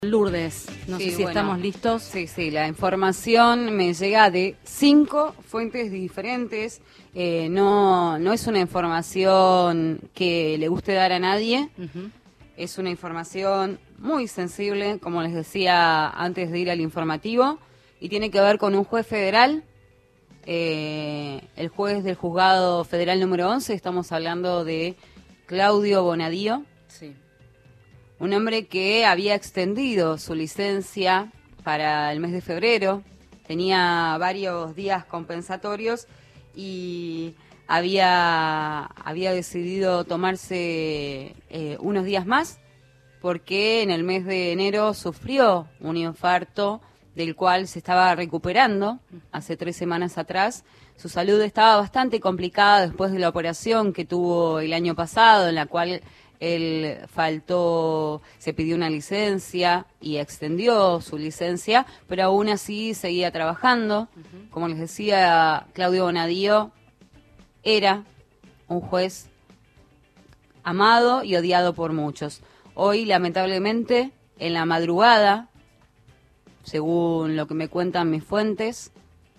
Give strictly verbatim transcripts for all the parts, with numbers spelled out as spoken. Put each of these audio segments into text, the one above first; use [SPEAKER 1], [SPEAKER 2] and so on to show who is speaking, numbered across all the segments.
[SPEAKER 1] Lourdes, no
[SPEAKER 2] Sí,
[SPEAKER 1] sé si
[SPEAKER 2] bueno,
[SPEAKER 1] estamos listos.
[SPEAKER 2] Sí, sí, la información me llega de cinco fuentes diferentes. Eh, no, no es una información que le guste dar a nadie.
[SPEAKER 1] Uh-huh.
[SPEAKER 2] Es una información muy sensible, como les decía antes de ir al informativo, y tiene que ver con un juez federal, eh, el juez del juzgado federal número once. Estamos hablando de Claudio Bonadío.
[SPEAKER 1] Sí.
[SPEAKER 2] Un hombre que había extendido su licencia para el mes de febrero, tenía varios días compensatorios y había, había decidido tomarse eh, unos días más porque en el mes de enero sufrió un infarto del cual se estaba recuperando hace tres semanas atrás. Su salud estaba bastante complicada después de la operación que tuvo el año pasado, en la cual él faltó, se pidió una licencia y extendió su licencia, pero aún así seguía trabajando. Uh-huh. Como les decía, Claudio Bonadío era un juez amado y odiado por muchos. Hoy, lamentablemente, en la madrugada, según lo que me cuentan mis fuentes,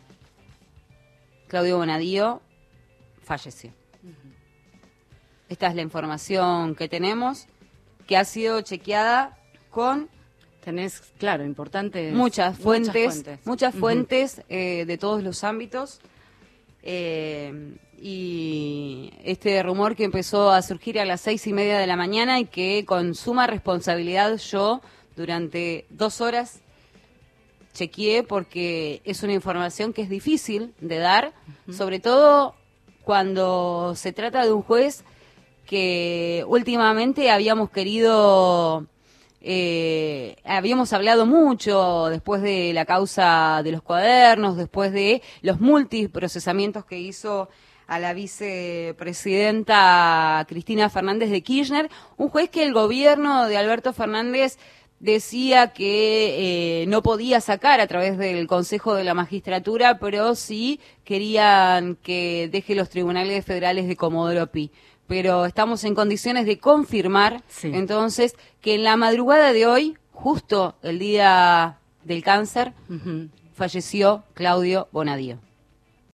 [SPEAKER 2] Claudio Bonadío falleció. Esta es la información que tenemos, que ha sido chequeada con...
[SPEAKER 1] Tenés, claro, importantes...
[SPEAKER 2] Muchas fuentes,
[SPEAKER 1] muchas fuentes,
[SPEAKER 2] muchas fuentes
[SPEAKER 1] uh-huh.
[SPEAKER 2] eh, de todos los ámbitos. Eh, y este rumor que empezó a surgir a las seis y media de la mañana y que con suma responsabilidad yo durante dos horas chequeé, porque es una información que es difícil de dar, uh-huh. sobre todo cuando se trata de un juez que últimamente habíamos querido, eh, habíamos hablado mucho después de la causa de los cuadernos, después de los multiprocesamientos que hizo a la vicepresidenta Cristina Fernández de Kirchner, un juez que el gobierno de Alberto Fernández decía que eh, no podía sacar a través del Consejo de la Magistratura, pero sí querían que deje los tribunales federales de Comodoro Pi. Pero estamos en condiciones de confirmar, sí. entonces, que en la madrugada de hoy, justo el día del cáncer, uh-huh. falleció Claudio Bonadío.